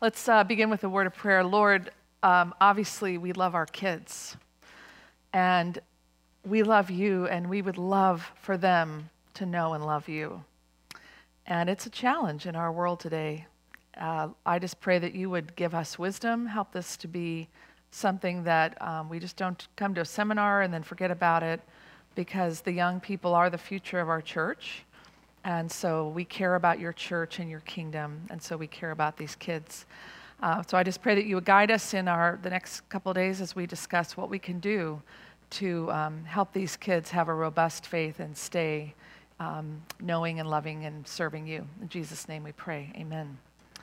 Let's begin with a word of prayer. Lord, obviously we love our kids, and we love you, and we would love for them to know and love you. And it's a challenge in our world today. I just pray that you would give us wisdom, help this to be something that we just don't come to a seminar and then forget about it, because the young people are the future of our church. And so we care about your church and your kingdom, and so we care about these kids. So I just pray that you would guide us in the next couple of days as we discuss what we can do to help these kids have a robust faith and stay knowing and loving and serving you. In Jesus' name we pray, amen.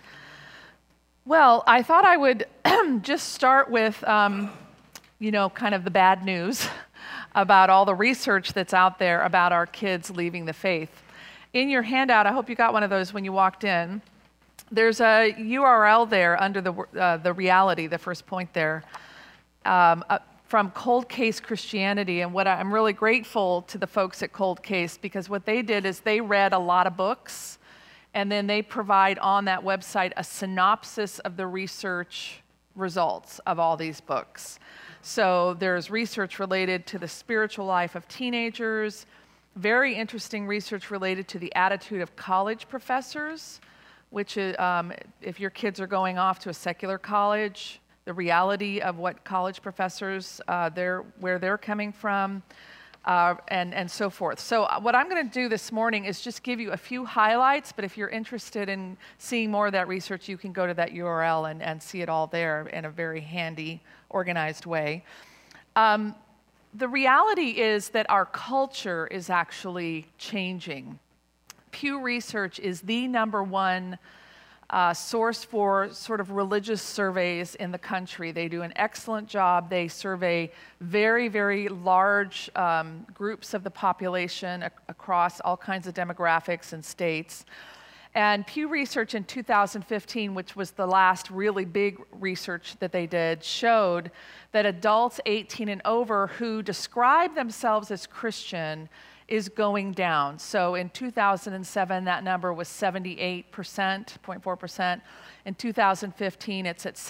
Well, I thought I would just start with, kind of the bad news about all the research that's out there about our kids leaving the faith. In your handout, I hope you got one of those when you walked in. There's a URL there under the reality, the first point there, from Cold Case Christianity. And I'm really grateful to the folks at Cold Case, because what they did is they read a lot of books, and then they provide on that website a synopsis of the research results of all these books. So there's research related to the spiritual life of teenagers, very interesting research related to the attitude of college professors, which is, if your kids are going off to a secular college, the reality of what college professors, where they're coming from, and so forth. So what I'm going to do this morning is just give you a few highlights, but if you're interested in seeing more of that research, you can go to that URL and see it all there in a very handy, organized way. The reality is that our culture is actually changing. Pew Research is the #1 source for sort of religious surveys in the country. They do an excellent job. They survey very, very large groups of the population across all kinds of demographics and states. And Pew Research in 2015, which was the last really big research that they did, showed that adults 18 and over who describe themselves as Christian is going down. So in 2007, that number was 78.4%. In 2015, it's at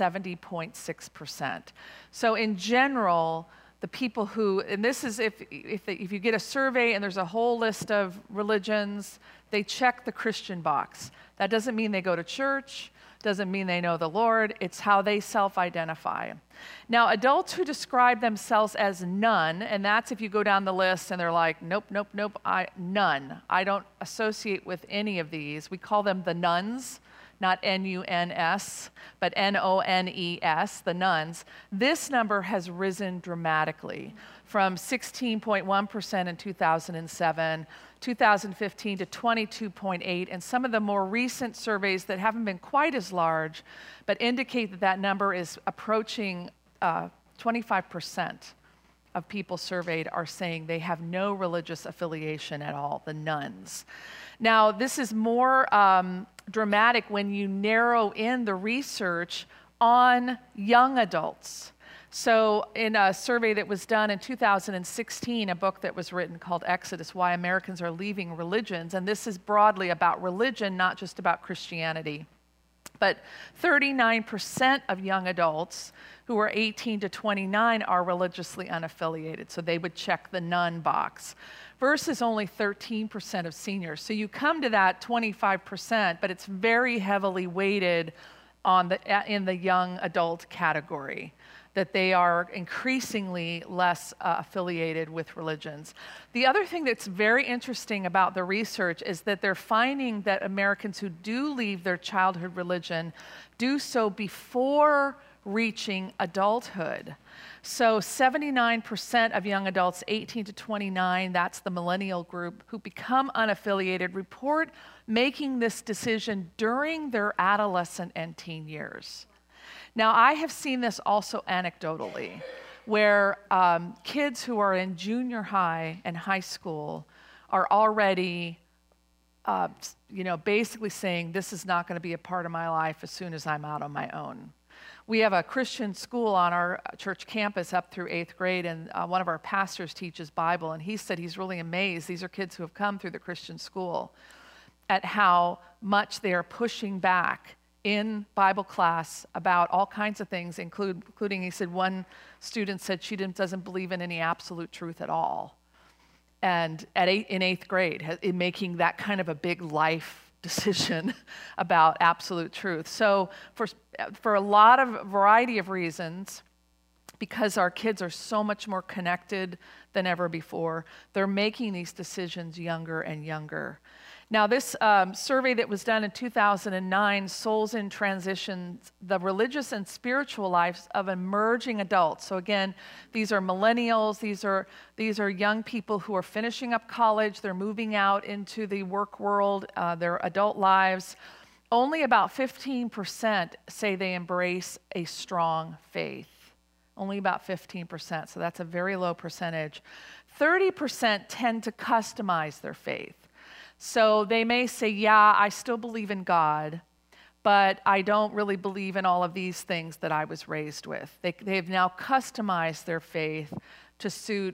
70.6%. So in general, the people who, and this is if you get a survey and there's a whole list of religions, they check the Christian box. That doesn't mean they go to church, doesn't mean they know the Lord, it's how they self-identify. Now, adults who describe themselves as none, and that's if you go down the list and they're like, nope, none. I don't associate with any of these. We call them the nuns, not N-U-N-S, but N-O-N-E-S, the nuns. This number has risen dramatically from 16.1% in 2007, 2015 to 22.8%, and some of the more recent surveys that haven't been quite as large, but indicate that that number is approaching 25% of people surveyed are saying they have no religious affiliation at all, the nuns. Now, this is more dramatic when you narrow in the research on young adults. So in a survey that was done in 2016, a book that was written called Exodus, Why Americans Are Leaving Religions, and this is broadly about religion, not just about Christianity. But 39% of young adults who are 18 to 29 are religiously unaffiliated, so they would check the none box, versus only 13% of seniors. So you come to that 25%, but it's very heavily weighted in the young adult category, that they are increasingly less affiliated with religions. The other thing that's very interesting about the research is that they're finding that Americans who do leave their childhood religion do so before reaching adulthood. So 79% of young adults 18 to 29, that's the millennial group, who become unaffiliated, report making this decision during their adolescent and teen years. Now, I have seen this also anecdotally, where kids who are in junior high and high school are already, basically saying, this is not going to be a part of my life as soon as I'm out on my own. We have a Christian school on our church campus up through 8th grade, and one of our pastors teaches Bible, and he said he's really amazed. These are kids who have come through the Christian school at how much they are pushing back in Bible class about all kinds of things, including, he said, one student said she doesn't believe in any absolute truth at all. And in eighth grade, in making that kind of a big life decision about absolute truth. So for a lot of variety of reasons, because our kids are so much more connected than ever before, they're making these decisions younger and younger. Now, this survey that was done in 2009, Souls in Transition, the religious and spiritual lives of emerging adults. So again, these are millennials, these are young people who are finishing up college, they're moving out into the work world, their adult lives. Only about 15% say they embrace a strong faith. Only about 15%, so that's a very low percentage. 30% tend to customize their faith. So they may say, yeah, I still believe in God, but I don't really believe in all of these things that I was raised with. They've now customized their faith to suit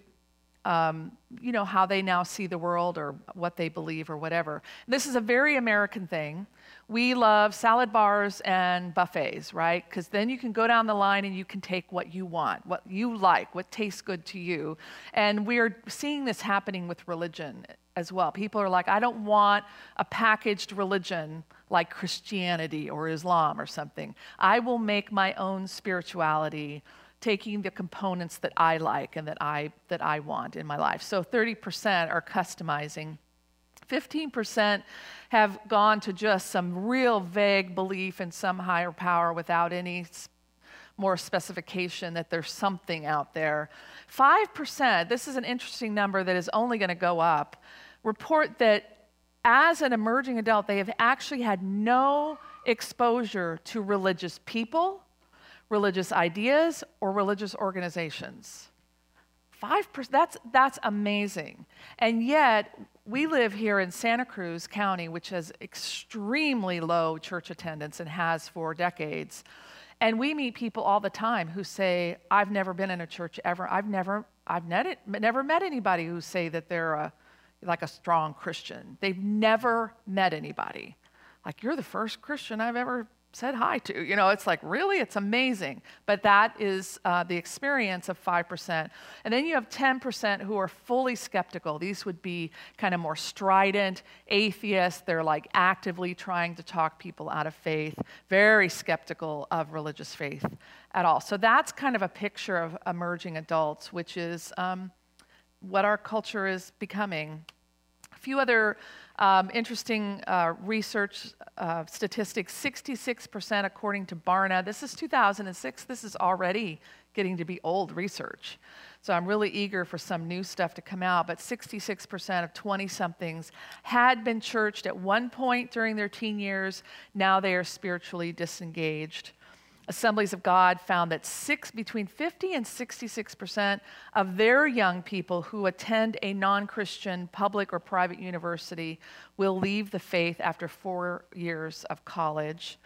how they now see the world or what they believe or whatever. This is a very American thing. We love salad bars and buffets, right? Because then you can go down the line and you can take what you want, what you like, what tastes good to you. And we're seeing this happening with religion as well. People are like, I don't want a packaged religion like Christianity or Islam or something. I will make my own spirituality, taking the components that I like and that I want in my life. So 30% are customizing. 15% have gone to just some real vague belief in some higher power without any more specification that there's something out there. 5%, this is an interesting number that is only going to go up, report that as an emerging adult, they have actually had no exposure to religious people, religious ideas, or religious organizations. 5%, that's amazing. And yet, we live here in Santa Cruz County, which has extremely low church attendance and has for decades. And we meet people all the time who say, I've never been in a church ever. I've never met anybody who say that they're like a strong Christian. They've never met anybody. Like, you're the first Christian I've ever said hi to. It's like, really? It's amazing. But that is the experience of 5%. And then you have 10% who are fully skeptical. These would be kind of more strident atheists. They're like actively trying to talk people out of faith, very skeptical of religious faith at all. So that's kind of a picture of emerging adults, which is what our culture is becoming. A few other interesting research statistics. 66% according to Barna. This is 2006. This is already getting to be old research. So I'm really eager for some new stuff to come out. But 66% of 20-somethings had been churched at one point during their teen years. Now they are spiritually disengaged. Assemblies of God found that between 50 and 66% of their young people who attend a non-Christian public or private university will leave the faith after 4 years of college.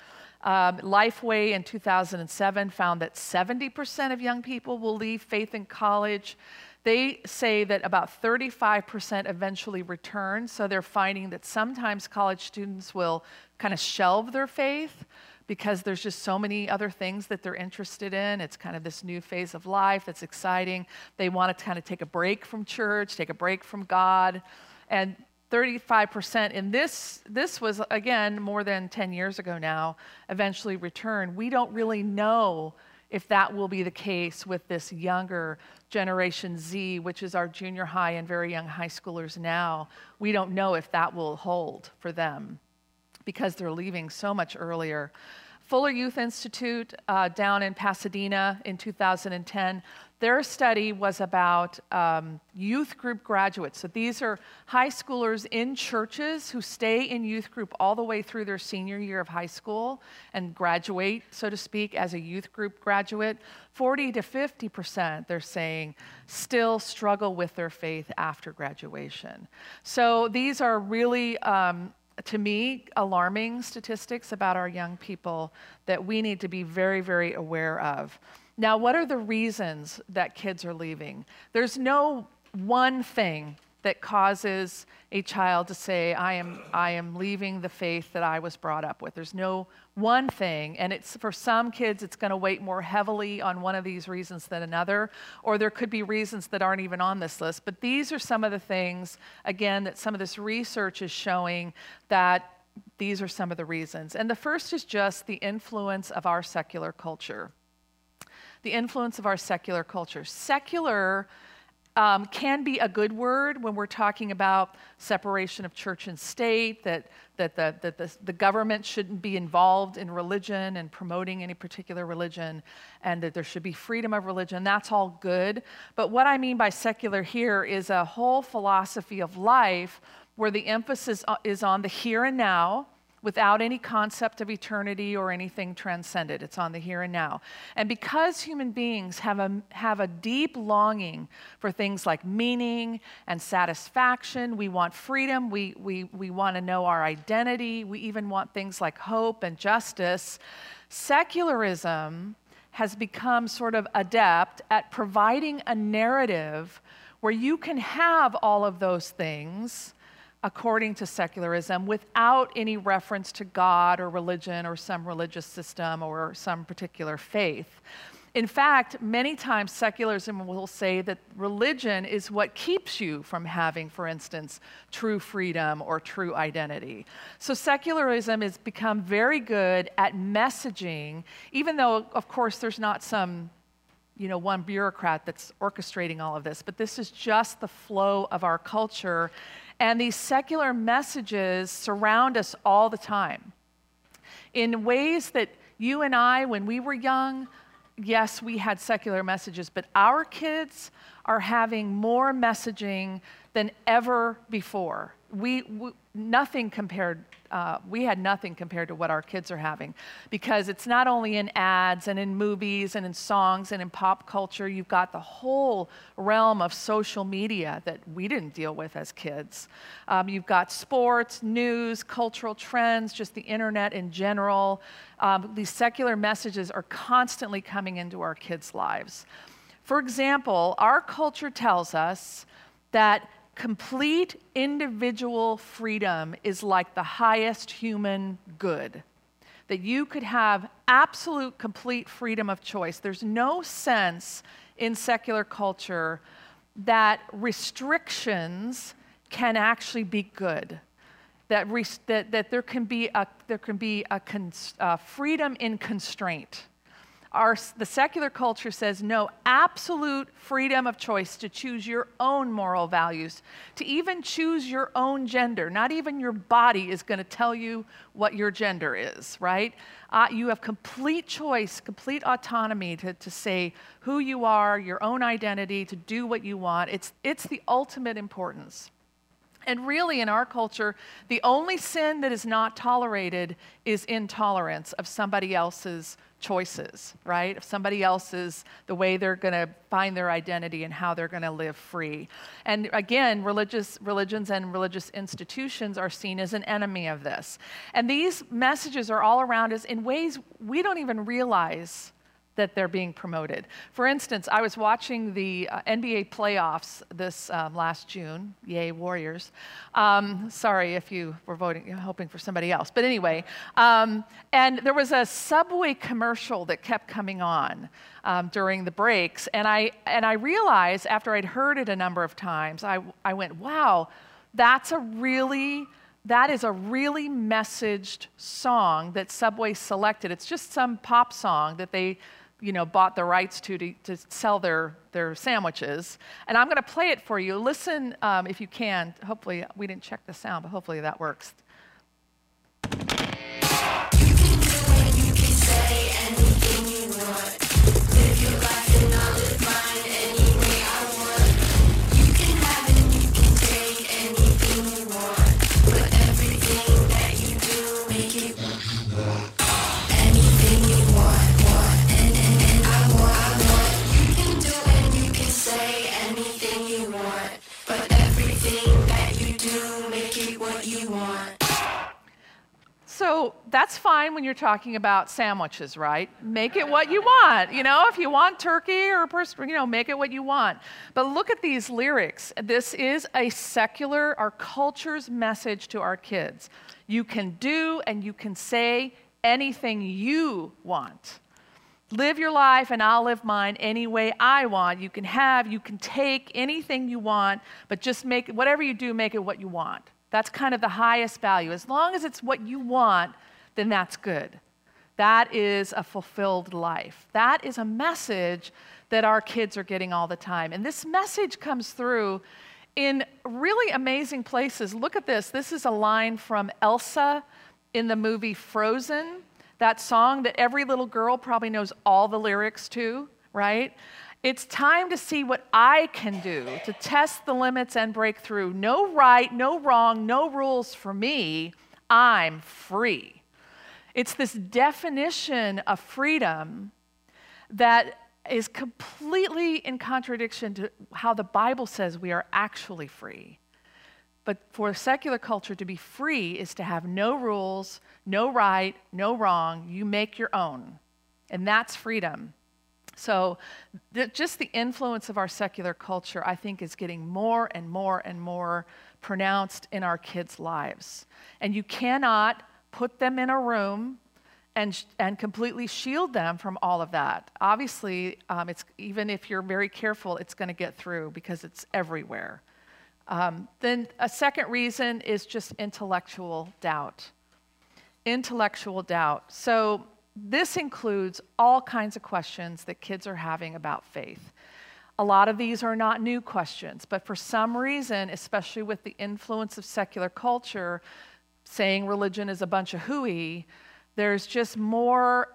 Lifeway in 2007 found that 70% of young people will leave faith in college. They say that about 35% eventually return, so they're finding that sometimes college students will kind of shelve their faith because there's just so many other things that they're interested in. It's kind of this new phase of life that's exciting. They want to kind of take a break from church, take a break from God. And 35%, and this was, again, more than 10 years ago now, eventually return. We don't really know if that will be the case with this younger Generation Z, which is our junior high and very young high schoolers now. We don't know if that will hold for them, because they're leaving so much earlier. Fuller Youth Institute down in Pasadena in 2010, their study was about youth group graduates. So these are high schoolers in churches who stay in youth group all the way through their senior year of high school and graduate, so to speak, as a youth group graduate. 40 to 50%, they're saying, still struggle with their faith after graduation. So these are really to me, alarming statistics about our young people that we need to be very, very aware of. Now, what are the reasons that kids are leaving? There's no one thing that causes a child to say, I am leaving the faith that I was brought up with. There's no one thing, and it's for some kids, it's going to weight more heavily on one of these reasons than another, or there could be reasons that aren't even on this list. But these are some of the things, again, that some of this research is showing that these are some of the reasons. And the first is just the influence of our secular culture. The influence of our secular culture. Secular can be a good word when we're talking about separation of church and state, that the government shouldn't be involved in religion and promoting any particular religion, and that there should be freedom of religion. That's all good. But what I mean by secular here is a whole philosophy of life where the emphasis is on the here and now, without any concept of eternity or anything transcended. It's on the here and now. And because human beings have a deep longing for things like meaning and satisfaction, we want freedom, we want to know our identity, we even want things like hope and justice, secularism has become sort of adept at providing a narrative where you can have all of those things according to secularism, without any reference to God or religion or some religious system or some particular faith. In fact, many times secularism will say that religion is what keeps you from having, for instance, true freedom or true identity. So secularism has become very good at messaging, even though, of course, there's not some one bureaucrat that's orchestrating all of this, but this is just the flow of our culture. And these secular messages surround us all the time in ways that you and I, when we were young, yes, we had secular messages, but our kids are having more messaging than ever before. We had nothing compared to what our kids are having, because it's not only in ads and in movies and in songs and in pop culture. You've got the whole realm of social media that we didn't deal with as kids. You've got sports, news, cultural trends, just the internet in general. These secular messages are constantly coming into our kids' lives. For example, our culture tells us that complete individual freedom is like the highest human good, that you could have absolute, complete freedom of choice. There's no sense in secular culture that restrictions can actually be good, that there can be a freedom in constraint. The secular culture says no, absolute freedom of choice to choose your own moral values, to even choose your own gender. Not even your body is going to tell you what your gender is, right? You have complete choice, complete autonomy to say who you are, your own identity, to do what you want. It's the ultimate importance. And really, in our culture, the only sin that is not tolerated is intolerance of somebody else's choices, right? Of somebody else's, the way they're going to find their identity and how they're going to live free. And again, religions and religious institutions are seen as an enemy of this. And these messages are all around us in ways we don't even realize that they're being promoted. For instance, I was watching the NBA playoffs this last June. Yay, Warriors. Sorry if you were hoping for somebody else. But anyway, and there was a Subway commercial that kept coming on during the breaks. And I realized, after I'd heard it a number of times, I went, wow, that is a really messaged song that Subway selected. It's just some pop song that they bought the rights to sell their sandwiches. And I'm going to play it for you. Listen, if you can. Hopefully, we didn't check the sound, but hopefully that works. You can do it, you can say anything you want. Live your life and I'll live mine any way I want. You can have it, you can take anything you want. But everything that you do, make it what you want. Anything you want. You can do it, you can say anything you want, but everything that you do, make it what you want. that's fine when you're talking about sandwiches, right? Make it what you want. If you want turkey or make it what you want. But look at these lyrics. This is our culture's message to our kids. You can do and you can say anything you want. Live your life and I'll live mine any way I want. You can take anything you want, but just whatever you do, make it what you want. That's kind of the highest value. As long as it's what you want, then that's good. That is a fulfilled life. That is a message that our kids are getting all the time. And this message comes through in really amazing places. Look at this. This is a line from Elsa in the movie Frozen. That song that every little girl probably knows all the lyrics to, right? It's time to see what I can do to test the limits and break through. No right, no wrong, no rules for me. I'm free. It's this definition of freedom that is completely in contradiction to how the Bible says we are actually free. But for secular culture to be free is to have no rules, no right, no wrong. You make your own. And that's freedom. So just the influence of our secular culture, I think, is getting more and more and more pronounced in our kids' lives. And you cannot put them in a room and completely shield them from all of that. Obviously, even if you're very careful, it's going to get through because it's everywhere. Then a second reason is just intellectual doubt. Intellectual doubt. So this includes all kinds of questions that kids are having about faith. A lot of these are not new questions, but for some reason, especially with the influence of secular culture, saying religion is a bunch of hooey, there's just more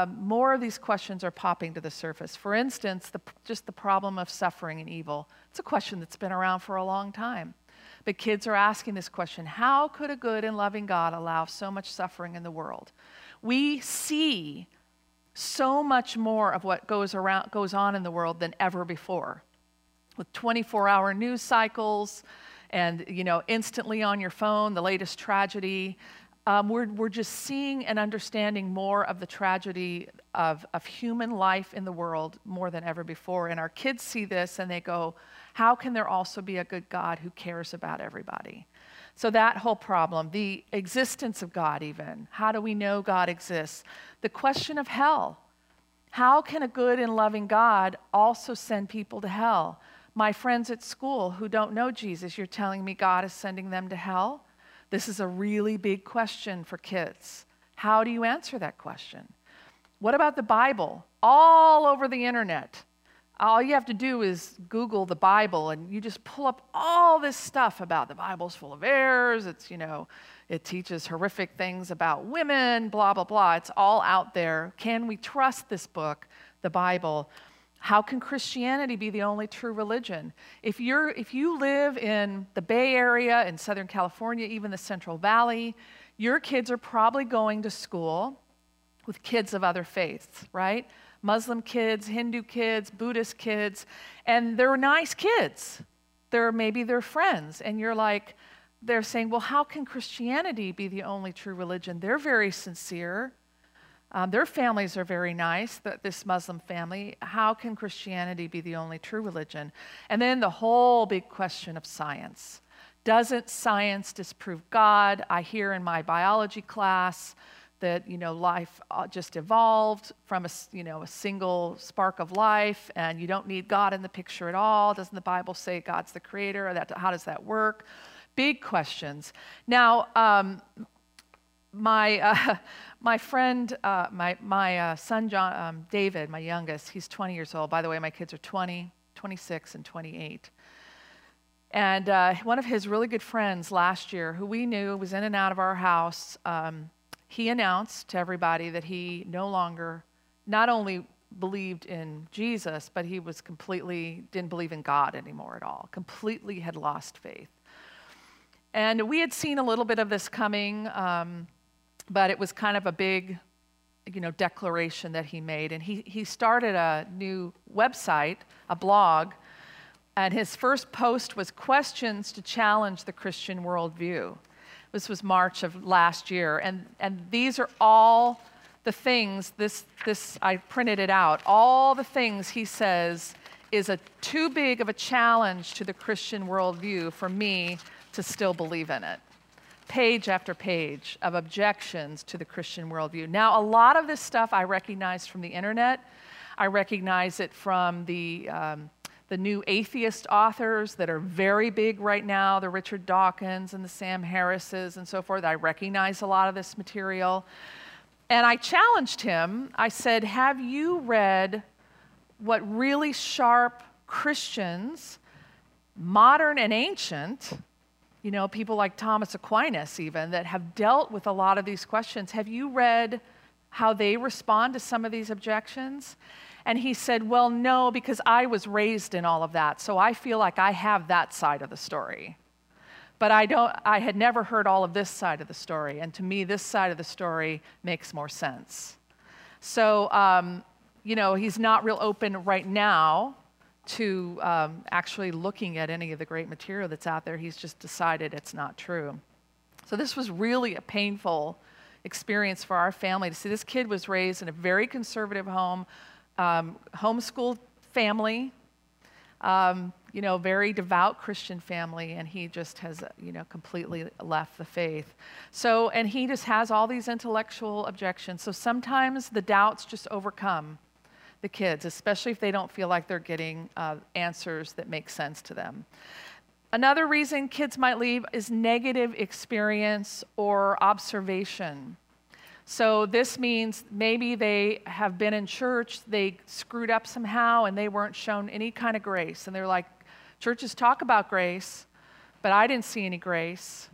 of these questions are popping to the surface. For instance, just the problem of suffering and evil. It's a question that's been around for a long time. But kids are asking this question: how could a good and loving God allow so much suffering in the world? We see so much more of what goes on in the world than ever before. With 24-hour news cycles and instantly on your phone, the latest tragedy. We're just seeing and understanding more of the tragedy of human life in the world more than ever before. And our kids see this and they go, how can there also be a good God who cares about everybody? So that whole problem, the existence of God even, how do we know God exists? The question of hell. How can a good and loving God also send people to hell? My friends at school who don't know Jesus, you're telling me God is sending them to hell? This is a really big question for kids. How do you answer that question? What about the Bible? All over the internet. All you have to do is Google the Bible and you just pull up all this stuff about the Bible's full of errors. It's, it teaches horrific things about women, blah, blah, blah. It's all out there. Can we trust this book, the Bible? How can Christianity be the only true religion? If you live in the Bay Area, in Southern California, even the Central Valley, your kids are probably going to school with kids of other faiths, right? Muslim kids, Hindu kids, Buddhist kids, and they're nice kids. Maybe they're friends, and they're saying, well, how can Christianity be the only true religion? They're very sincere. Their families are very nice, this Muslim family. How can Christianity be the only true religion? And then the whole big question of science. Doesn't science disprove God? I hear in my biology class that life just evolved from a single spark of life, and you don't need God in the picture at all. Doesn't the Bible say God's the creator? How does that work? Big questions. Now, my friend, my son John, David, my youngest, he's 20 years old. By the way, my kids are 20, 26, and 28. And one of his really good friends last year, who we knew was in and out of our house, he announced to everybody that he no longer not only believed in Jesus, but he was didn't believe in God anymore at all. Completely had lost faith. And we had seen a little bit of this coming, but it was kind of a big, declaration that he made. And he started a new website, a blog, and his first post was questions to challenge the Christian worldview. This was March of last year. And these are all the things, I printed it out, all the things he says is too big of a challenge to the Christian worldview for me to still believe in it. Page after page of objections to the Christian worldview. Now, a lot of this stuff I recognize from the internet. I recognize it from the new atheist authors that are very big right now, the Richard Dawkins and the Sam Harrises and so forth. I recognize a lot of this material. And I challenged him. I said, have you read what really sharp Christians, modern and ancient, people like Thomas Aquinas even, that have dealt with a lot of these questions, have you read how they respond to some of these objections? And he said, well, no, because I was raised in all of that, so I feel like I have that side of the story. But I had never heard all of this side of the story, and to me, this side of the story makes more sense. So, he's not real open right now to actually looking at any of the great material that's out there. He's just decided it's not true. So this was really a painful experience for our family to see. This kid was raised in a very conservative home, homeschooled family, very devout Christian family, and he just has, completely left the faith. So, and he just has all these intellectual objections. So sometimes the doubts just overcome the kids, especially if they don't feel like they're getting answers that make sense to them. Another reason kids might leave is negative experience or observation. So this means maybe they have been in church, they screwed up somehow, and they weren't shown any kind of grace. And they're like, churches talk about grace, but I didn't see any grace.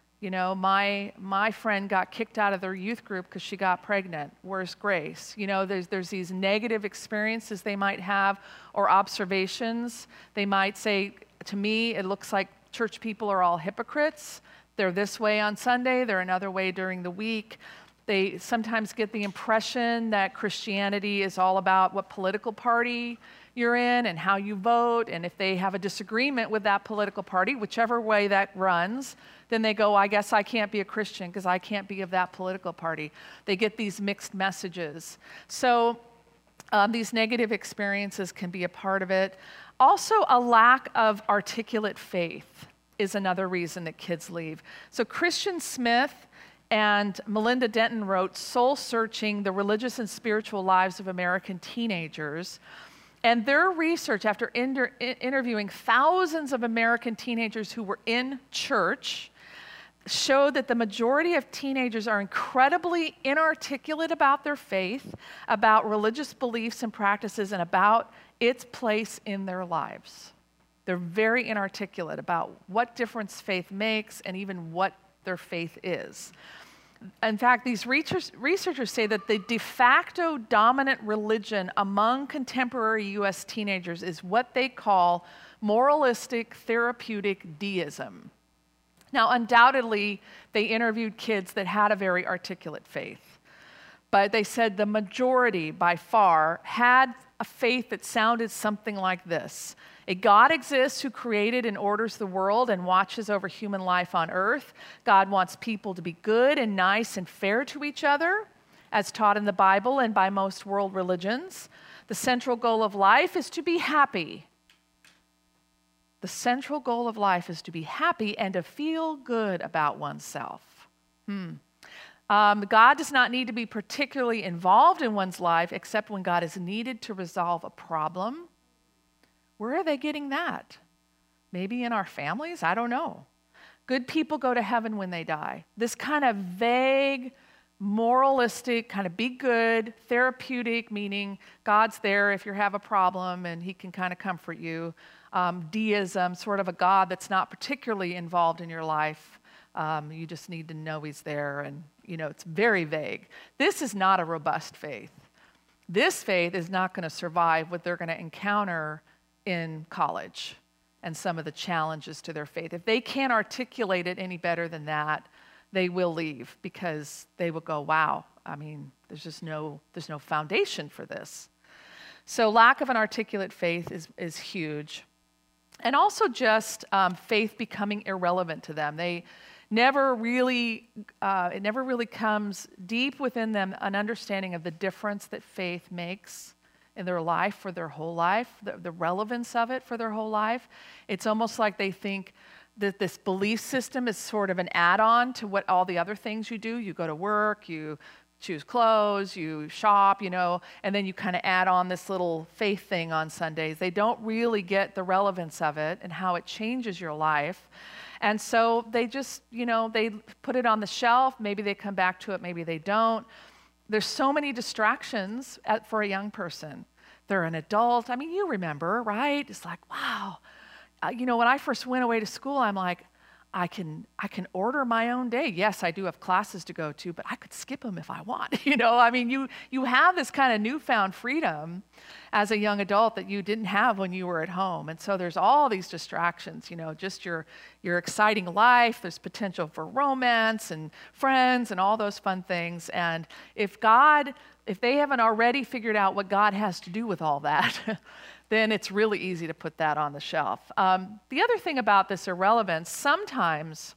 My friend got kicked out of their youth group because she got pregnant. Where's grace? There's these negative experiences they might have or observations. They might say, to me, it looks like church people are all hypocrites. They're this way on Sunday, they're another way during the week. They sometimes get the impression that Christianity is all about what political party you're in and how you vote, and if they have a disagreement with that political party, whichever way that runs, then they go, I guess I can't be a Christian because I can't be of that political party. They get these mixed messages. So these negative experiences can be a part of it. Also, a lack of articulate faith is another reason that kids leave. So Christian Smith and Melinda Denton wrote Soul Searching: The Religious and Spiritual Lives of American Teenagers. And their research, after interviewing thousands of American teenagers who were in church, showed that the majority of teenagers are incredibly inarticulate about their faith, about religious beliefs and practices, and about its place in their lives. They're very inarticulate about what difference faith makes and even what their faith is. In fact, these researchers say that the de facto dominant religion among contemporary U.S. teenagers is what they call moralistic therapeutic deism. Now, undoubtedly, they interviewed kids that had a very articulate faith, but they said the majority, by far, had a faith that sounded something like this: a God exists who created and orders the world and watches over human life on earth. God wants people to be good and nice and fair to each other, as taught in the Bible and by most world religions. The central goal of life is to be happy. The central goal of life is to be happy and to feel good about oneself. God does not need to be particularly involved in one's life except when God is needed to resolve a problem. Where are they getting that? Maybe in our families? I don't know. Good people go to heaven when they die. This kind of vague, moralistic, kind of be good, therapeutic, meaning God's there if you have a problem and he can kind of comfort you. Deism, sort of a God that's not particularly involved in your life. You just need to know he's there, and it's very vague. This is not a robust faith. This faith is not going to survive what they're going to encounter in college and some of the challenges to their faith. If they can't articulate it any better than that, they will leave because they will go, wow, there's no foundation for this. So lack of an articulate faith is huge. And also just faith becoming irrelevant to them. They never really, it never really comes deep within them an understanding of the difference that faith makes in their life for their whole life, the relevance of it for their whole life. It's almost like they think that this belief system is sort of an add-on to what all the other things you do. You go to work, you choose clothes, you shop, and then you kind of add on this little faith thing on Sundays. They don't really get the relevance of it and how it changes your life. And so they just, they put it on the shelf. Maybe they come back to it, maybe they don't. There's so many distractions for a young person. They're an adult. I mean, you remember, right? It's like, wow. When I first went away to school, I'm like, I can order my own day. Yes, I do have classes to go to, but I could skip them if I want. I mean, you have this kind of newfound freedom as a young adult that you didn't have when you were at home. And so there's all these distractions, just your exciting life. There's potential for romance and friends and all those fun things. And if they haven't already figured out what God has to do with all that, then it's really easy to put that on the shelf. The other thing about this irrelevance, sometimes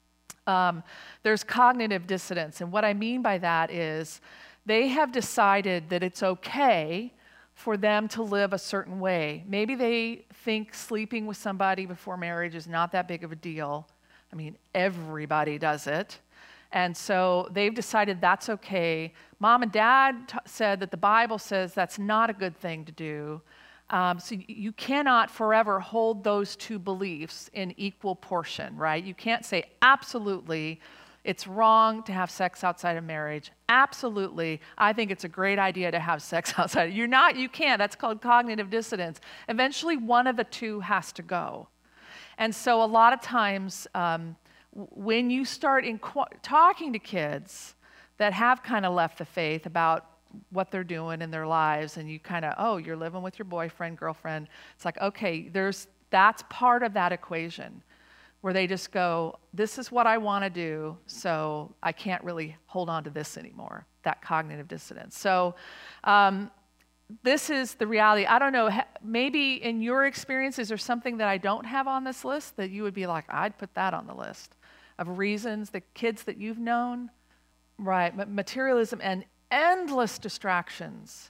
there's cognitive dissonance. And what I mean by that is they have decided that it's okay for them to live a certain way. Maybe they think sleeping with somebody before marriage is not that big of a deal. I mean, everybody does it. And so they've decided that's okay. Mom and Dad said that the Bible says that's not a good thing to do. So you cannot forever hold those two beliefs in equal portion, right? You can't say absolutely it's wrong to have sex outside of marriage. Absolutely, I think it's a great idea to have sex outside. You can't. That's called cognitive dissonance. Eventually, one of the two has to go. And so a lot of times, when you start talking to kids that have kind of left the faith about what they're doing in their lives, and you kind of, you're living with your boyfriend, girlfriend. It's like, okay, that's part of that equation where they just go, this is what I want to do, so I can't really hold on to this anymore, that cognitive dissonance. So this is the reality. I don't know, maybe in your experience, is there something that I don't have on this list that you would be like, I'd put that on the list of reasons, the kids that you've known? Right, materialism and endless distractions.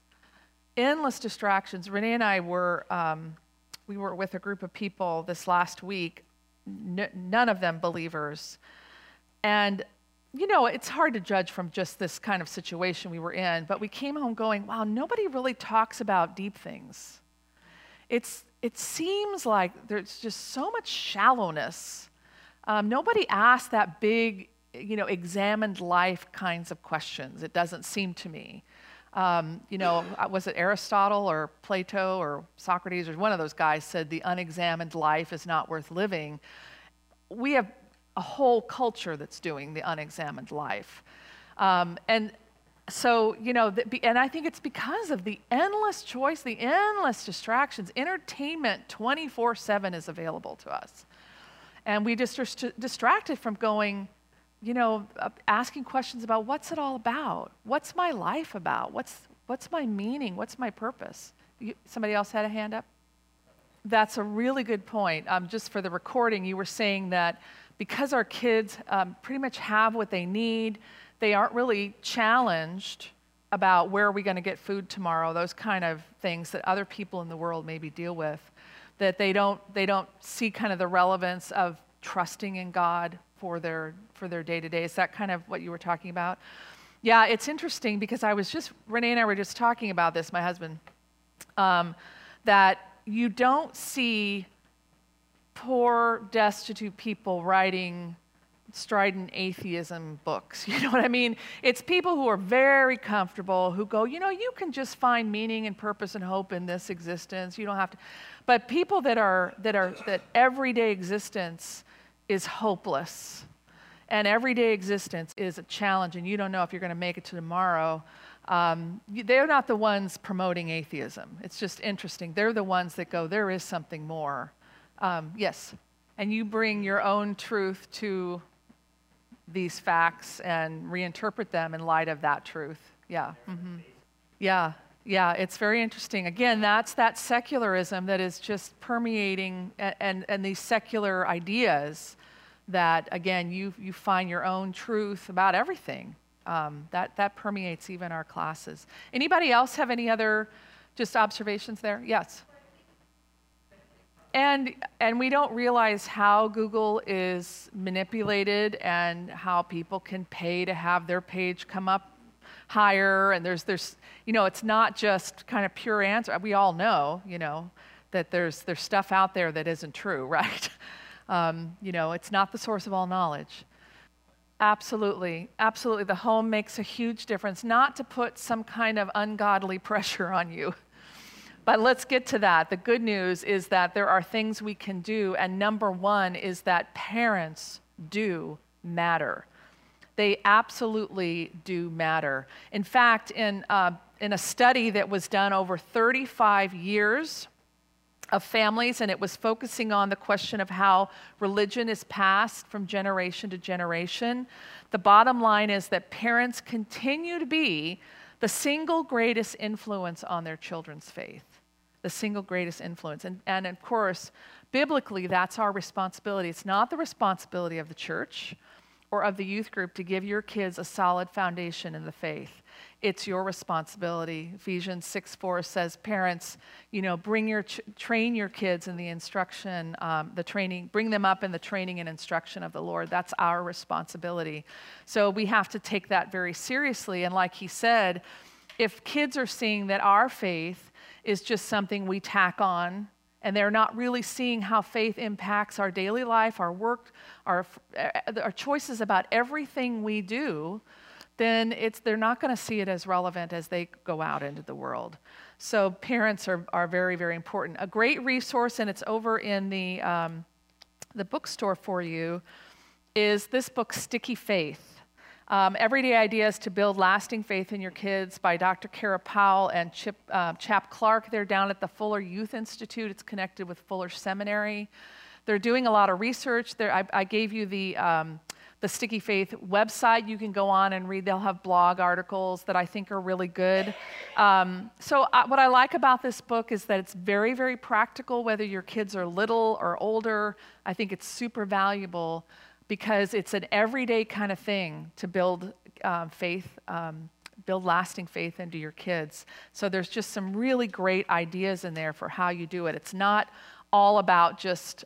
Renee and I were with a group of people this last week, none of them believers. And, it's hard to judge from just this kind of situation we were in, but we came home going, wow, nobody really talks about deep things. It seems like there's just so much shallowness. Nobody asked that big, examined life kinds of questions. It doesn't seem to me. Was it Aristotle or Plato or Socrates or one of those guys said the unexamined life is not worth living? We have a whole culture that's doing the unexamined life. And so, and I think it's because of the endless choice, the endless distractions. Entertainment 24/7 is available to us. And we just are distracted from going, asking questions about what's it all about? What's my life about? What's my meaning? What's my purpose? Somebody else had a hand up? That's a really good point. Just for the recording, you were saying that because our kids pretty much have what they need, they aren't really challenged about where are we going to get food tomorrow, those kind of things that other people in the world maybe deal with, that they don't see kind of the relevance of trusting in God for their day-to-day. Is that kind of what you were talking about? Yeah, it's interesting because Renee and I were just talking about this, my husband, that you don't see poor, destitute people writing strident atheism books. You know what I mean? It's people who are very comfortable, who go, you can just find meaning and purpose and hope in this existence. You don't have to. But people that everyday existence is hopeless, and everyday existence is a challenge, and you don't know if you're going to make it to tomorrow. They're not the ones promoting atheism. It's just interesting. They're the ones that go, there is something more. Yes, and you bring your own truth to these facts and reinterpret them in light of that truth. Yeah. Mm-hmm. Yeah, it's very interesting. Again, that's that secularism that is just permeating, and these secular ideas that, again, you find your own truth about everything. That permeates even our classes. Anybody else have any other just observations there? Yes. And we don't realize how Google is manipulated and how people can pay to have their page come up higher. And there's it's not just kind of pure answer. We all know, that there's stuff out there that isn't true, right? It's not the source of all knowledge. Absolutely, absolutely. The home makes a huge difference, not to put some kind of ungodly pressure on you. But let's get to that. The good news is that there are things we can do, and number one is that parents do matter. They absolutely do matter. In fact, in a study that was done over 35 years of families, and it was focusing on the question of how religion is passed from generation to generation, the bottom line is that parents continue to be the single greatest influence on their children's faith. The single greatest influence. And of course, biblically, that's our responsibility. It's not the responsibility of the church or of the youth group to give your kids a solid foundation in the faith. It's your responsibility. Ephesians 6:4 says, parents, train your kids in the instruction, the training, bring them up in the training and instruction of the Lord. That's our responsibility. So we have to take that very seriously. And like he said, if kids are seeing that our faith is just something we tack on, and they're not really seeing how faith impacts our daily life, our work, our choices about everything we do, then they're not going to see it as relevant as they go out into the world. So parents are very, very important. A great resource, and it's over in the bookstore for you, is this book, Sticky Faith. Everyday Ideas to Build Lasting Faith in Your Kids by Dr. Kara Powell and Chap Clark. They're down at the Fuller Youth Institute. It's connected with Fuller Seminary. They're doing a lot of research. I gave you the Sticky Faith website. You can go on and read. They'll have blog articles that I think are really good. What I like about this book is that it's very, very practical, whether your kids are little or older. I think it's super valuable, because it's an everyday kind of thing to build faith, build lasting faith into your kids. So there's just some really great ideas in there for how you do it. It's not all about just,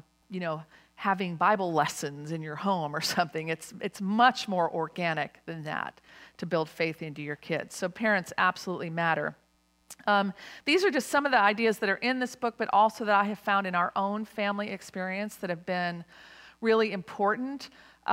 having Bible lessons in your home or something. It's much more organic than that to build faith into your kids. So parents absolutely matter. These are just some of the ideas that are in this book, but also that I have found in our own family experience that have been really important.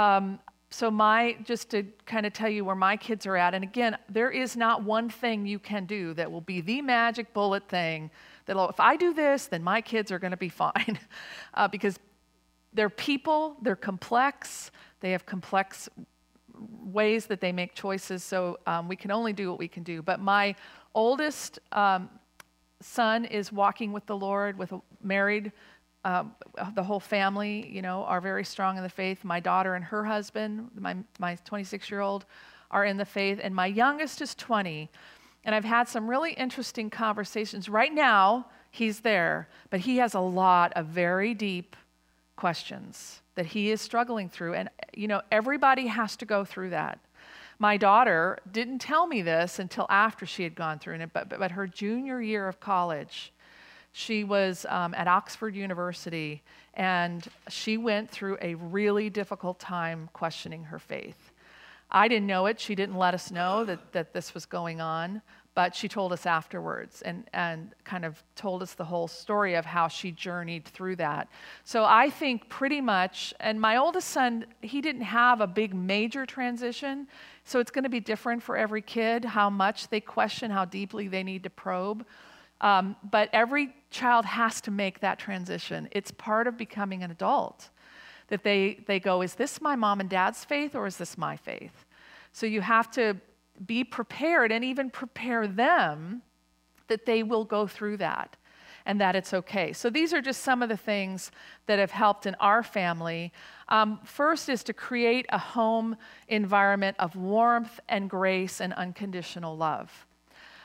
Just to kind of tell you where my kids are at, and again, there is not one thing you can do that will be the magic bullet thing that if I do this, then my kids are going to be fine. Because they're people, they're complex, they have complex ways that they make choices, so we can only do what we can do. But my oldest son is walking with the Lord, married. The whole family, are very strong in the faith. My daughter and her husband, my 26-year-old, are in the faith. And my youngest is 20. And I've had some really interesting conversations. Right now, he's there, but he has a lot of very deep questions that he is struggling through. And, everybody has to go through that. My daughter didn't tell me this until after she had gone through it, but her junior year of college, she was at Oxford University, and she went through a really difficult time questioning her faith. I didn't know it. She didn't let us know that this was going on, but she told us afterwards and kind of told us the whole story of how she journeyed through that. So I think pretty much, and my oldest son, he didn't have a big major transition, so it's going to be different for every kid, how much they question, how deeply they need to probe. But every child has to make that transition. It's part of becoming an adult, that they go, is this my mom and dad's faith, or is this my faith? So you have to be prepared and even prepare them that they will go through that and that it's okay. So these are just some of the things that have helped in our family. First is to create a home environment of warmth and grace and unconditional love.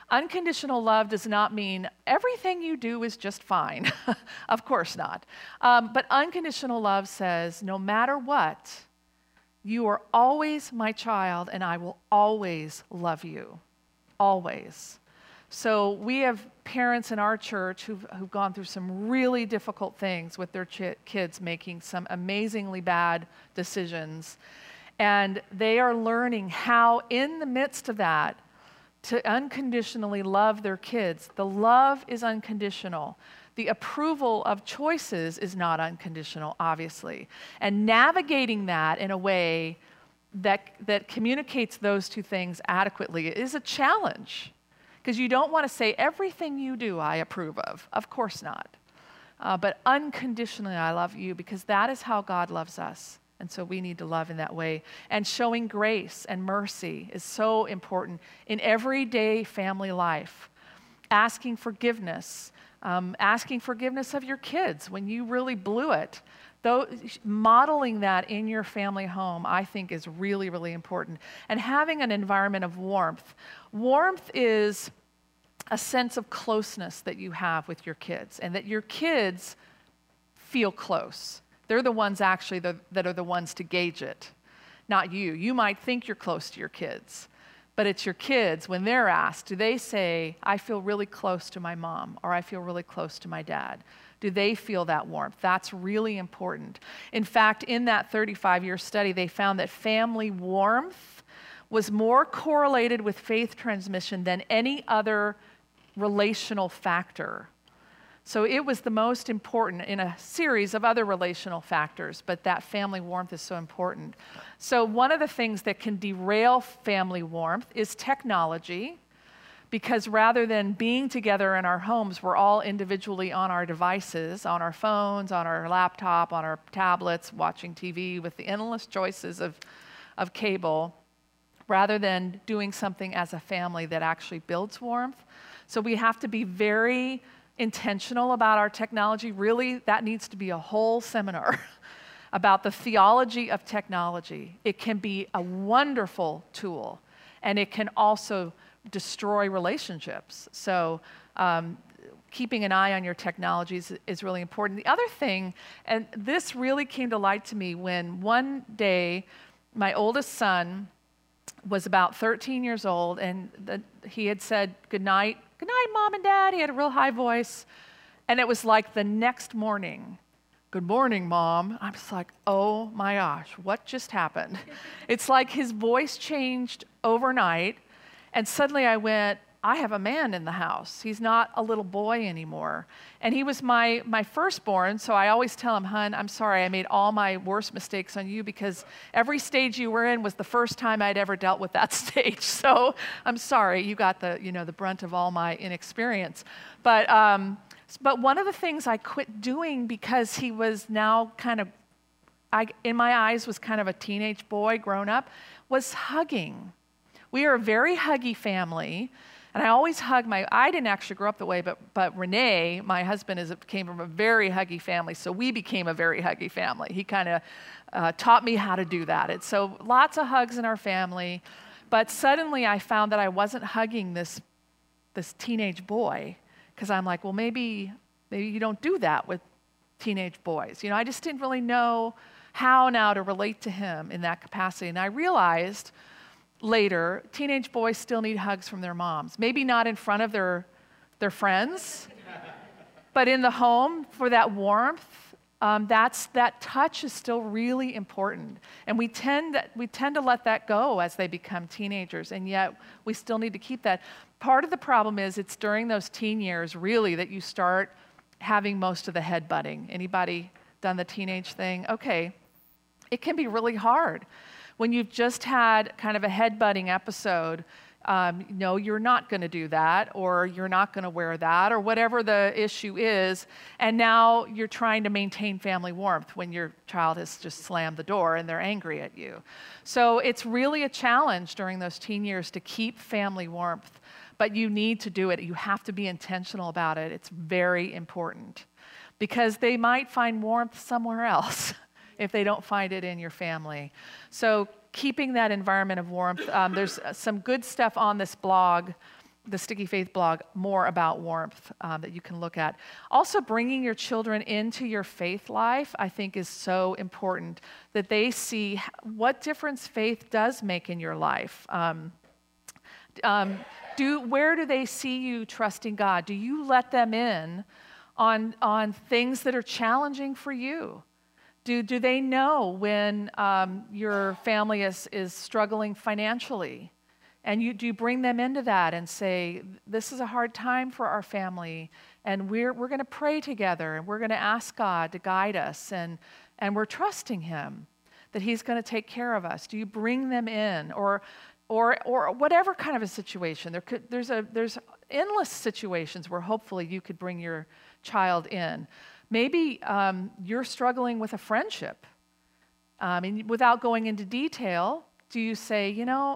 Unconditional love does not mean everything you do is just fine. Of course not. But unconditional love says, no matter what, you are always my child and I will always love you. Always. So we have parents in our church who've gone through some really difficult things with their kids making some amazingly bad decisions. And they are learning how, in the midst of that, to unconditionally love their kids. The love is unconditional. The approval of choices is not unconditional, obviously. And navigating that in a way that communicates those two things adequately is a challenge. Because you don't want to say, everything you do I approve of. Of course not. But unconditionally I love you, because that is how God loves us. And so we need to love in that way. And showing grace and mercy is so important in everyday family life. Asking forgiveness of your kids when you really blew it. Though, modeling that in your family home, I think, is really, really important. And having an environment of warmth. Warmth is a sense of closeness that you have with your kids, and that your kids feel close. They're the ones actually that are the ones to gauge it, not you. You might think you're close to your kids, but it's your kids, when they're asked, do they say, I feel really close to my mom, or I feel really close to my dad? Do they feel that warmth? That's really important. In fact, in that 35-year study, they found that family warmth was more correlated with faith transmission than any other relational factor. So it was the most important in a series of other relational factors, but that family warmth is so important. So one of the things that can derail family warmth is technology, because rather than being together in our homes, we're all individually on our devices, on our phones, on our laptop, on our tablets, watching TV with the endless choices of cable, rather than doing something as a family that actually builds warmth. So we have to be very intentional about our technology. Really, that needs to be a whole seminar about the theology of technology. It can be a wonderful tool, and it can also destroy relationships. So keeping an eye on your technologies is really important. The other thing, and this really came to light to me when one day my oldest son was about 13 years old, and he had said, "Good night, Mom and Dad." He had a real high voice. And it was like the next morning, "Good morning, Mom." I was like, oh my gosh, what just happened? It's like his voice changed overnight. And suddenly I went, I have a man in the house. He's not a little boy anymore. And he was my firstborn, so I always tell him, "Hun, I'm sorry, I made all my worst mistakes on you, because every stage you were in was the first time I'd ever dealt with that stage. So I'm sorry, you got the brunt of all my inexperience." But one of the things I quit doing, because he was now in my eyes, was kind of a teenage boy grown up, was hugging. We are a very huggy family. And I always hug I didn't actually grow up that way, but Renee, my husband, came from a very huggy family, so we became a very huggy family. He kind of taught me how to do that. And so lots of hugs in our family, but suddenly I found that I wasn't hugging this teenage boy, because I'm like, well, maybe you don't do that with teenage boys. I just didn't really know how now to relate to him in that capacity. And I realized later, teenage boys still need hugs from their moms. Maybe not in front of their friends, but in the home for that warmth. That touch is still really important. And we tend to let that go as they become teenagers, and yet we still need to keep that. Part of the problem is it's during those teen years, really, that you start having most of the headbutting. Anybody done the teenage thing? Okay. It can be really hard. When you've just had kind of a headbutting episode, no, you're not going to do that, or you're not going to wear that, or whatever the issue is, and now you're trying to maintain family warmth when your child has just slammed the door and they're angry at you. So it's really a challenge during those teen years to keep family warmth, but you need to do it. You have to be intentional about it. It's very important, because they might find warmth somewhere else if they don't find it in your family. So keeping that environment of warmth, there's some good stuff on this blog the Sticky Faith blog more about warmth that you can look at. Also, bringing your children into your faith life, I think, is so important, that they see what difference faith does make in your life. Where do they see you trusting God? Do you let them in on things that are challenging for you? Do they know when your family is struggling financially? And do you bring them into that and say, this is a hard time for our family, and we're going to pray together, and we're going to ask God to guide us, and we're trusting Him that He's going to take care of us? Do you bring them in, or whatever kind of a situation? There's endless situations where hopefully you could bring your child in. Maybe you're struggling with a friendship. And without going into detail, do you say,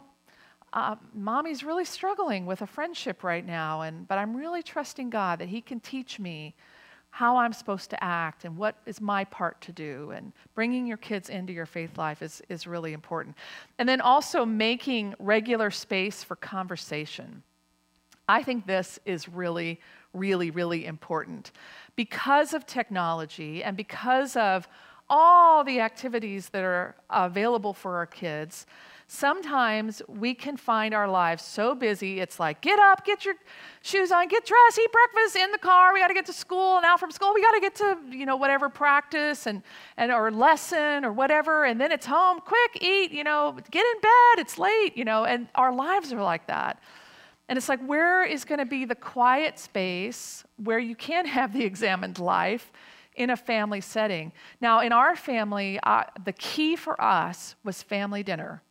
Mommy's really struggling with a friendship right now, but I'm really trusting God that He can teach me how I'm supposed to act and what is my part to do. And bringing your kids into your faith life is really important. And then also making regular space for conversation. I think this is really, really, really important. Because of technology and because of all the activities that are available for our kids, sometimes we can find our lives so busy, it's like, get up, get your shoes on, get dressed, eat breakfast, in the car, we got to get to school, and out from school, we got to get to, whatever practice and or lesson or whatever, and then it's home, quick, eat, get in bed, it's late, and our lives are like that. And it's like, where is going to be the quiet space where you can have the examined life in a family setting? Now, in our family, the key for us was family dinner.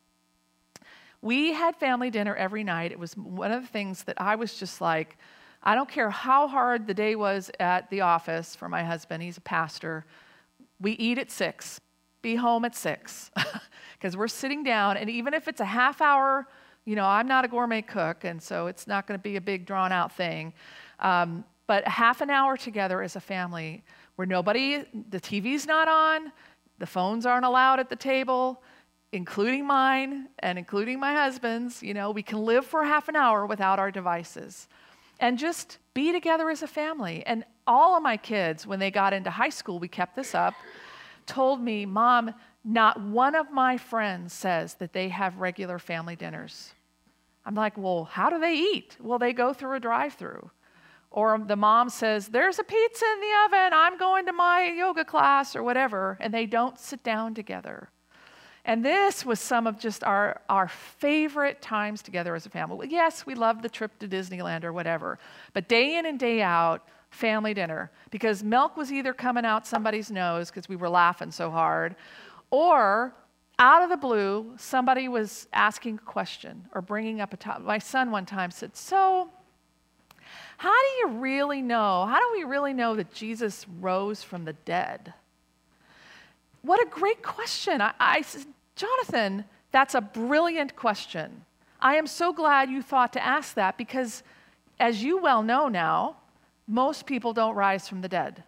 We had family dinner every night. It was one of the things that I was just like, I don't care how hard the day was at the office for my husband. He's a pastor. We eat at 6, be home at 6, because we're sitting down, and even if it's a half hour, I'm not a gourmet cook, and so it's not going to be a big drawn-out thing. But half an hour together as a family where the TV's not on, the phones aren't allowed at the table, including mine and including my husband's. We can live for half an hour without our devices and just be together as a family. And all of my kids, when they got into high school, we kept this up, told me, Mom, not one of my friends says that they have regular family dinners. I'm like, well, how do they eat? Well, they go through a drive-through. Or the mom says, there's a pizza in the oven, I'm going to my yoga class or whatever, and they don't sit down together. And this was some of just our favorite times together as a family. Well, yes, we loved the trip to Disneyland or whatever, but day in and day out, family dinner, because milk was either coming out somebody's nose because we were laughing so hard, or out of the blue, somebody was asking a question or bringing up a topic. My son one time said, so how do we really know that Jesus rose from the dead? What a great question. I said, Jonathan, that's a brilliant question. I am so glad you thought to ask that, because as you well know now, most people don't rise from the dead.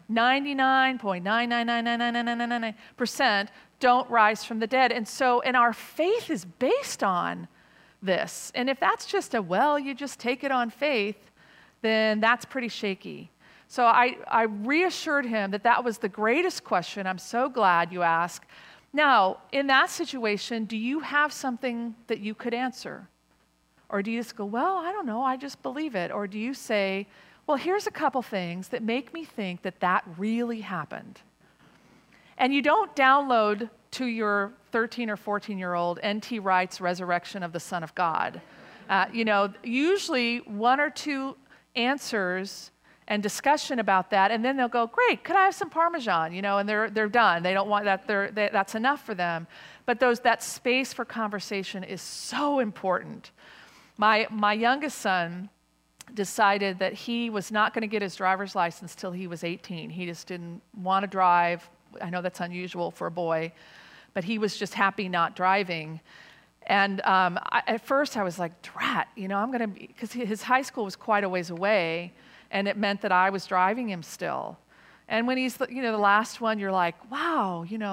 99.9999999% don't rise from the dead. And our faith is based on this. And if that's just you just take it on faith, then that's pretty shaky. So I reassured him that was the greatest question. I'm so glad you asked. Now, in that situation, do you have something that you could answer? Or do you just go, well, I don't know, I just believe it? Or do you say, well, here's a couple things that make me think that really happened? And you don't download to your 13 or 14-year-old N.T. Wright's Resurrection of the Son of God. Usually one or two answers and discussion about that, and then they'll go, great, could I have some Parmesan? And they're done. They don't want that. That's enough for them. But that space for conversation is so important. My youngest son decided that he was not going to get his driver's license till he was 18. He just didn't want to drive. I know that's unusual for a boy, but he was just happy not driving. And at first I was like, drat, I'm going to be, because his high school was quite a ways away, and it meant that I was driving him still. And when he's, the last one, you're like, wow,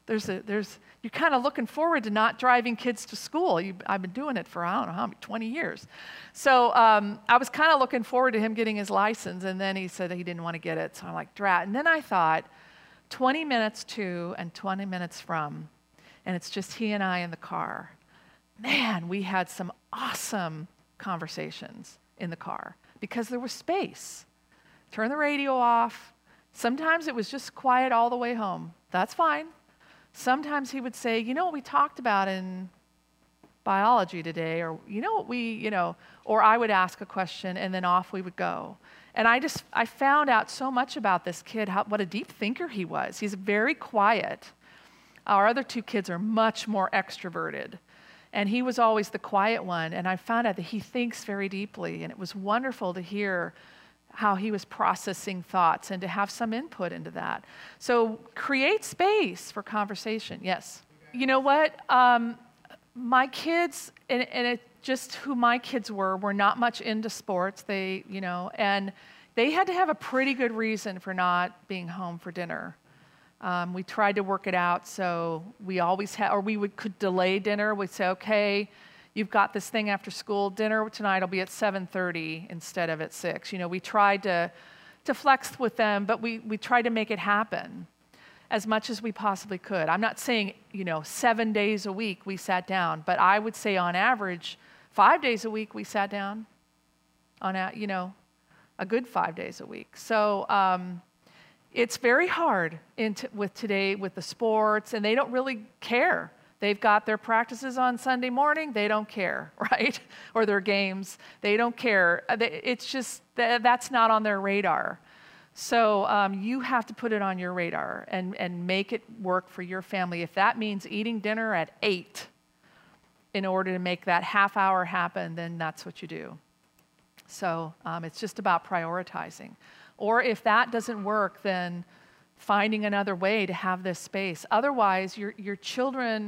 you're kind of looking forward to not driving kids to school. I've been doing it for, I don't know how many, 20 years. So I was kind of looking forward to him getting his license, and then he said he didn't want to get it. So I'm like, drat. And then I thought, 20 minutes to and 20 minutes from, and it's just he and I in the car. Man, we had some awesome conversations in the car because there was space. Turn the radio off. Sometimes it was just quiet all the way home. That's fine. Sometimes he would say, you know what we talked about in biology today, or you know what or I would ask a question and then off we would go. And I found out so much about this kid, what a deep thinker he was. He's very quiet. Our other two kids are much more extroverted. And he was always the quiet one. And I found out that he thinks very deeply. And it was wonderful to hear how he was processing thoughts and to have some input into that. So create space for conversation. Yes. You know what? My kids, and it just who my kids were not much into sports. And they had to have a pretty good reason for not being home for dinner. We tried to work it out, so we always had, or could delay dinner. We'd say, okay, you've got this thing after school. Dinner tonight will be at 7:30 instead of at 6. We tried to flex with them, but we tried to make it happen as much as we possibly could. I'm not saying, 7 days a week we sat down, but I would say on average, 5 days a week we sat down on a good 5 days a week. So it's very hard with today with the sports, and they don't really care. They've got their practices on Sunday morning. They don't care, right? Or their games. They don't care. It's just that's not on their radar. So you have to put it on your radar and make it work for your family. If that means eating dinner at 8 in order to make that half hour happen, then that's what you do. So it's just about prioritizing. Or if that doesn't work, then finding another way to have this space. Otherwise, your children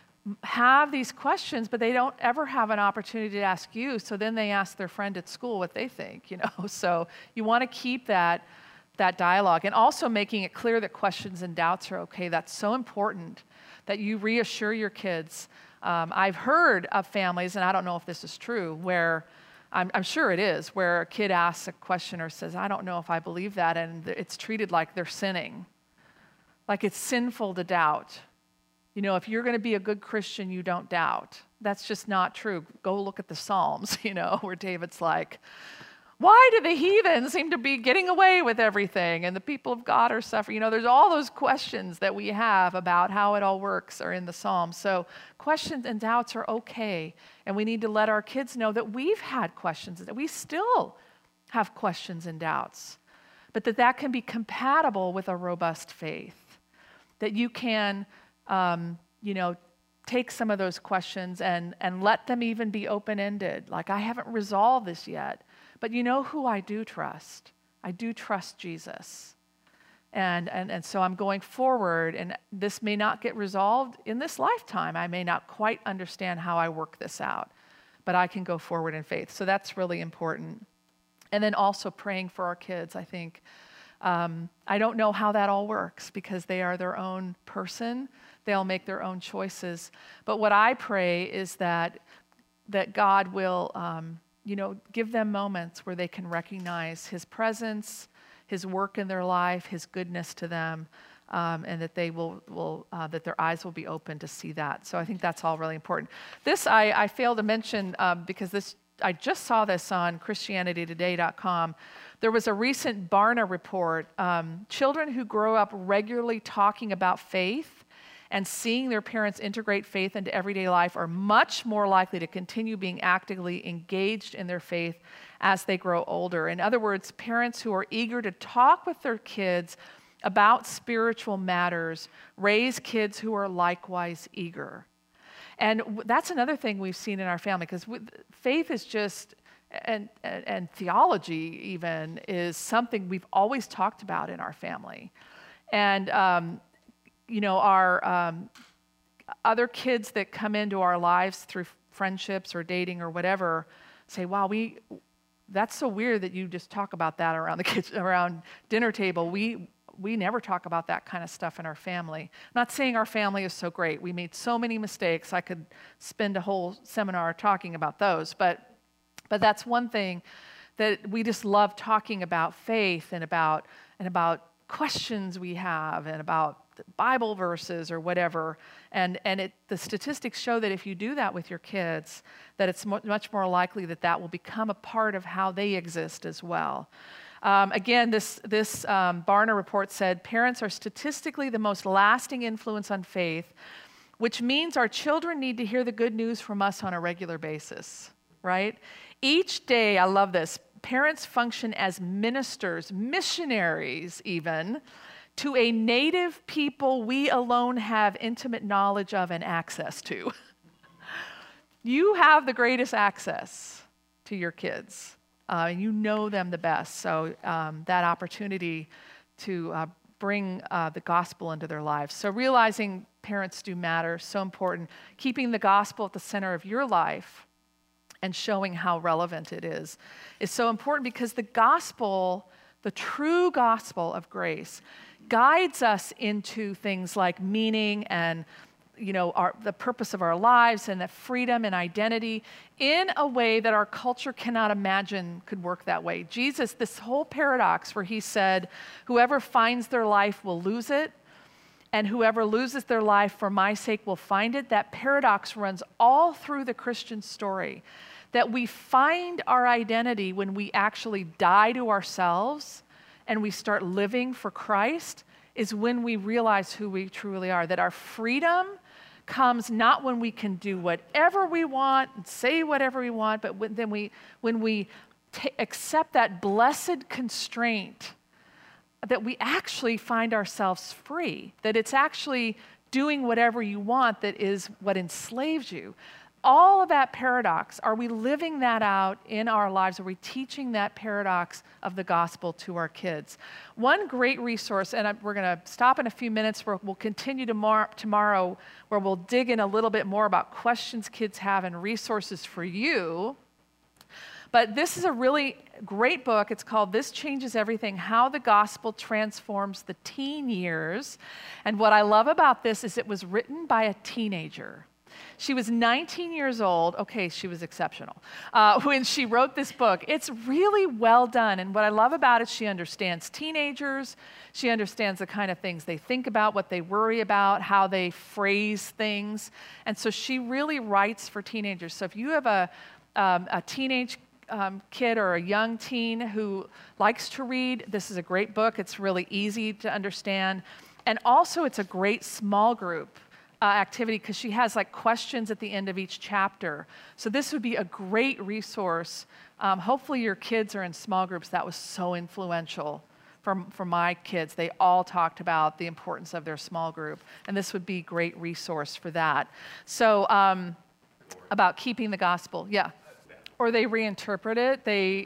have these questions, but they don't ever have an opportunity to ask you, so then they ask their friend at school what they think, So you want to keep that dialogue, and also making it clear that questions and doubts are okay. That's so important that you reassure your kids. I've heard of families, and I don't know if this is true, where I'm sure it is, where a kid asks a question or says, I don't know if I believe that, and it's treated like they're sinning. Like it's sinful to doubt. If you're going to be a good Christian, you don't doubt. That's just not true. Go look at the Psalms, where David's like, why do the heathen seem to be getting away with everything and the people of God are suffering? There's all those questions that we have about how it all works are in the Psalms. So questions and doubts are okay. And we need to let our kids know that we've had questions, that we still have questions and doubts, but that can be compatible with a robust faith. That you can, take some of those questions and let them even be open-ended. Like, I haven't resolved this yet. But you know who I do trust? I do trust Jesus. And so I'm going forward, and this may not get resolved in this lifetime. I may not quite understand how I work this out, but I can go forward in faith. So that's really important. And then also praying for our kids, I think. I don't know how that all works because they are their own person. They'll make their own choices. But what I pray is that God will give them moments where they can recognize His presence, His work in their life, His goodness to them, and that they that their eyes will be open to see that. So I think that's all really important. This I failed to mention because I just saw this on ChristianityToday.com. There was a recent Barna report. Children who grow up regularly talking about faith and seeing their parents integrate faith into everyday life are much more likely to continue being actively engaged in their faith as they grow older. In other words, parents who are eager to talk with their kids about spiritual matters raise kids who are likewise eager. And that's another thing we've seen in our family, because faith is just, and theology even, is something we've always talked about in our family. And our other kids that come into our lives through friendships or dating or whatever say, wow, that's so weird that you just talk about that around the kitchen, around dinner table. we never talk about that kind of stuff in our family. I'm not saying our family is so great. We made so many mistakes. I could spend a whole seminar talking about those, but that's one thing that we just love talking about faith and about questions we have and about Bible verses or whatever. And the statistics show that if you do that with your kids, that it's much more likely that will become a part of how they exist as well. Again, this Barna report said, parents are statistically the most lasting influence on faith, which means our children need to hear the good news from us on a regular basis, right? Each day, I love this, parents function as ministers, missionaries even, to a native people we alone have intimate knowledge of and access to. You have the greatest access to your kids. You know them the best. So that opportunity to bring the gospel into their lives. So realizing parents do matter, so important. Keeping the gospel at the center of your life and showing how relevant it is so important, because the gospel, the true gospel of grace, guides us into things like meaning and the purpose of our lives and the freedom and identity in a way that our culture cannot imagine could work that way. Jesus, this whole paradox where he said, whoever finds their life will lose it, and whoever loses their life for my sake will find it. That paradox runs all through the Christian story, that we find our identity when we actually die to ourselves and we start living for Christ, is when we realize who we truly are, that our freedom comes not when we can do whatever we want and say whatever we want, but when we accept that blessed constraint, that we actually find ourselves free, that it's actually doing whatever you want that is what enslaves you. All of that paradox, are we living that out in our lives? Are we teaching that paradox of the gospel to our kids? One great resource, and we're going to stop in a few minutes, we'll continue tomorrow, where we'll dig in a little bit more about questions kids have and resources for you. But this is a really great book. It's called This Changes Everything: How the Gospel Transforms the Teen Years. And what I love about this is it was written by a teenager. She was 19 years old. Okay, she was exceptional when she wrote this book. It's really well done. And what I love about it, she understands teenagers. She understands the kind of things they think about, what they worry about, how they phrase things. And so she really writes for teenagers. So if you have a teenage kid or a young teen who likes to read, this is a great book. It's really easy to understand. And also, it's a great small group activity, because she has like questions at the end of each chapter. So this would be a great resource. Hopefully your kids are in small groups. That was so influential for my kids. They all talked about the importance of their small group, and this would be a great resource for that. So about keeping the gospel, yeah. Or they reinterpret it.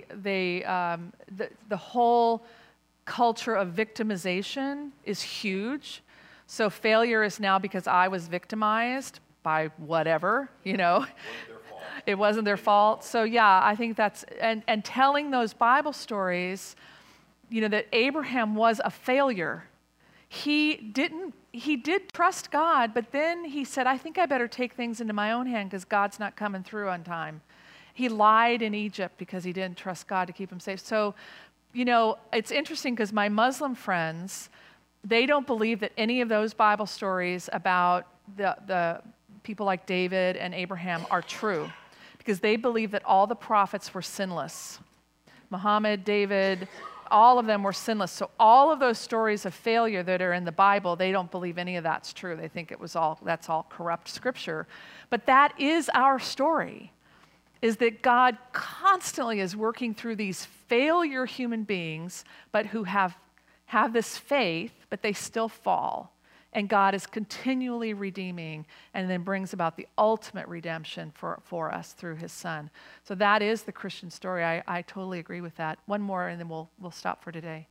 The whole culture of victimization is huge. So failure is now because I was victimized by whatever, It wasn't their fault. So yeah, I think that's, and telling those Bible stories, that Abraham was a failure. He did trust God, but then he said, I think I better take things into my own hand because God's not coming through on time. He lied in Egypt because he didn't trust God to keep him safe. So, it's interesting because my Muslim friends, they don't believe that any of those Bible stories about the people like David and Abraham are true, because they believe that all the prophets were sinless. Muhammad, David, all of them were sinless. So all of those stories of failure that are in the Bible, they don't believe any of that's true. They think that's all corrupt scripture. But that is our story, is that God constantly is working through these failure human beings, but who have this faith, but they still fall. And God is continually redeeming and then brings about the ultimate redemption for us through his son. So that is the Christian story. I totally agree with that. One more and then we'll stop for today.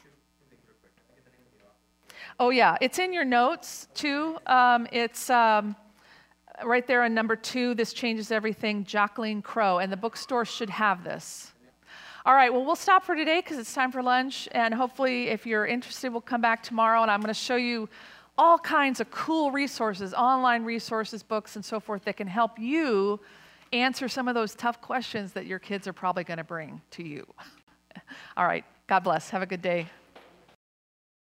Oh yeah, it's in your notes too. It's right there on number 2, This Changes Everything, Jacqueline Crow. And the bookstore should have this. All right, well, we'll stop for today because it's time for lunch. And hopefully, if you're interested, we'll come back tomorrow, and I'm going to show you all kinds of cool resources, online resources, books, and so forth that can help you answer some of those tough questions that your kids are probably going to bring to you. All right, God bless. Have a good day.